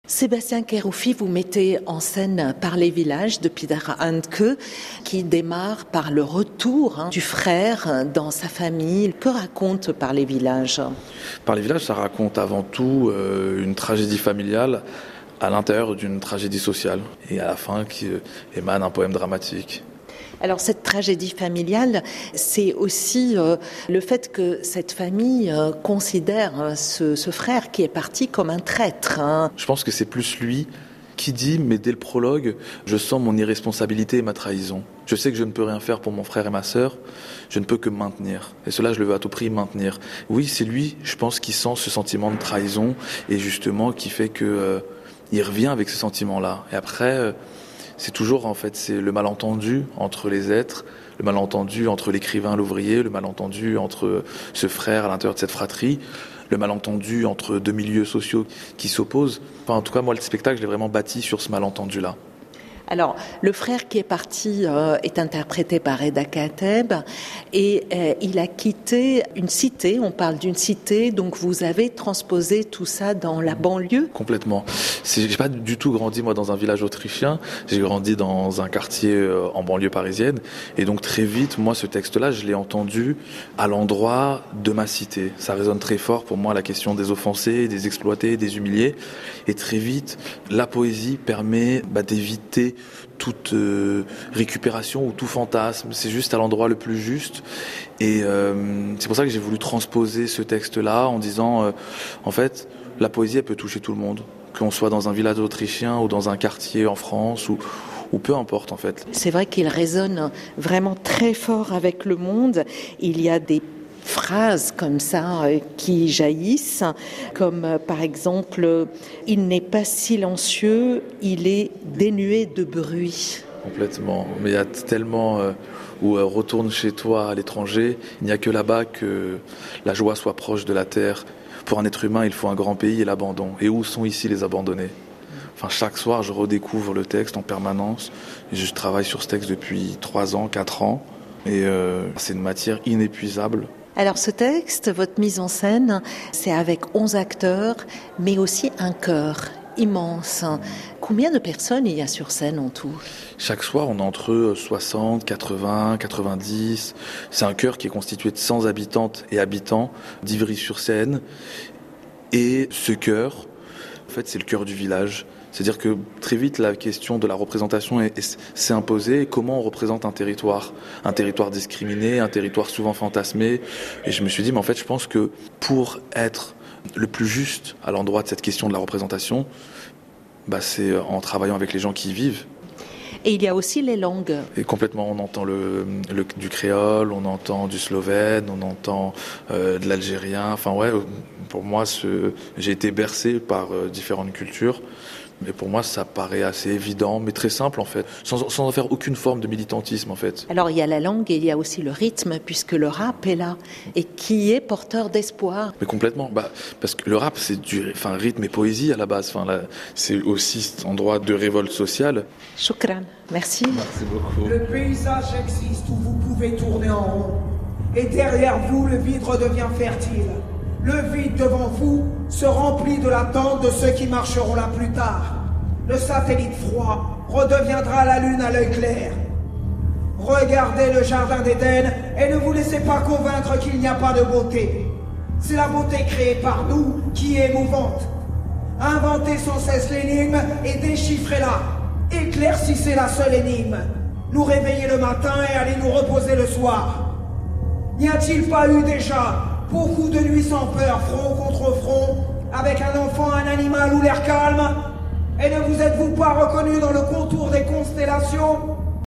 Sébastien Keroufi, vous mettez en scène Par les villages de Peter Handke, qui démarre par le retour du frère dans sa famille. Que raconte Par les villages ? Par les villages, ça raconte avant tout une tragédie familiale à l'intérieur d'une tragédie sociale, et à la fin qui émane un poème dramatique. Alors cette tragédie familiale, c'est aussi le fait que cette famille considère ce frère qui est parti comme un traître. Je pense que c'est plus lui qui dit, mais dès le prologue, je sens mon irresponsabilité et ma trahison. Je sais que je ne peux rien faire pour mon frère et ma sœur, je ne peux que me maintenir. Et cela, je le veux à tout prix maintenir. Oui, c'est lui, je pense, qui sent ce sentiment de trahison et justement qui fait que il revient avec ce sentiment-là. Et après... c'est toujours, en fait, c'est le malentendu entre les êtres, le malentendu entre l'écrivain et l'ouvrier, le malentendu entre ce frère à l'intérieur de cette fratrie, le malentendu entre deux milieux sociaux qui s'opposent. Enfin, en tout cas, moi, le spectacle, je l'ai vraiment bâti sur ce malentendu-là. Alors, le frère qui est parti est interprété par Reda Kateb et il a quitté une cité, on parle d'une cité, donc vous avez transposé tout ça dans la banlieue ? Complètement. J'ai pas du tout grandi, moi, dans un village autrichien, j'ai grandi dans un quartier en banlieue parisienne, et donc très vite, moi, ce texte-là, je l'ai entendu à l'endroit de ma cité. Ça résonne très fort pour moi, la question des offensés, des exploités, des humiliés, et très vite, la poésie permet d'éviter toute récupération ou tout fantasme. C'est juste à l'endroit le plus juste. Et c'est pour ça que j'ai voulu transposer ce texte-là en disant, en fait, la poésie, elle peut toucher tout le monde. Qu'on soit dans un village autrichien ou dans un quartier en France ou peu importe, en fait. C'est vrai qu'il résonne vraiment très fort avec le monde. Il y a des phrases comme ça qui jaillissent, comme par exemple « Il n'est pas silencieux, il est dénué de bruit ». Complètement, mais il y a tellement où retourne chez toi à l'étranger, il n'y a que là-bas que la joie soit proche de la terre. Pour un être humain, il faut un grand pays et l'abandon. Et où sont ici les abandonnés ? Enfin, chaque soir, je redécouvre le texte en permanence. Et je travaille sur ce texte depuis 3 ans, 4 ans. Et c'est une matière inépuisable. Alors ce texte, votre mise en scène, c'est avec 11 acteurs, mais aussi un chœur immense. Combien de personnes il y a sur scène en tout ? Chaque soir, on a entre 60, 80, 90. C'est un chœur qui est constitué de 100 habitantes et habitants d'Ivry-sur-Seine. Et ce chœur, en fait, c'est le cœur du village. C'est-à-dire que très vite, la question de la représentation s'est imposée. Comment on représente un territoire discriminé, un territoire souvent fantasmé. Et je me suis dit, mais en fait, je pense que pour être le plus juste à l'endroit de cette question de la représentation, c'est en travaillant avec les gens qui y vivent. Et il y a aussi les langues. Et complètement, on entend du créole, on entend du slovène, on entend de l'algérien. Enfin ouais, pour moi, j'ai été bercé par différentes cultures. Mais pour moi, ça paraît assez évident, mais très simple en fait, sans en faire aucune forme de militantisme en fait. Alors il y a la langue et il y a aussi le rythme, puisque le rap est là, et qui est porteur d'espoir. Mais complètement, parce que le rap c'est rythme et poésie à la base, c'est aussi cet endroit de révolte sociale. Choukran, merci. Merci beaucoup. Le paysage existe où vous pouvez tourner en rond, et derrière vous le vide redevient fertile. Le vide devant vous se remplit de l'attente de ceux qui marcheront là plus tard. Le satellite froid redeviendra la lune à l'œil clair. Regardez le jardin d'Éden et ne vous laissez pas convaincre qu'il n'y a pas de beauté. C'est la beauté créée par nous qui est émouvante. Inventez sans cesse l'énigme et déchiffrez-la. Éclaircissez la seule énigme. Nous réveiller le matin et aller nous reposer le soir. N'y a-t-il pas eu déjà beaucoup de nuits sans peur, front contre front, avec un enfant, un animal ou l'air calme? Et ne vous êtes-vous pas reconnu dans le contour des constellations?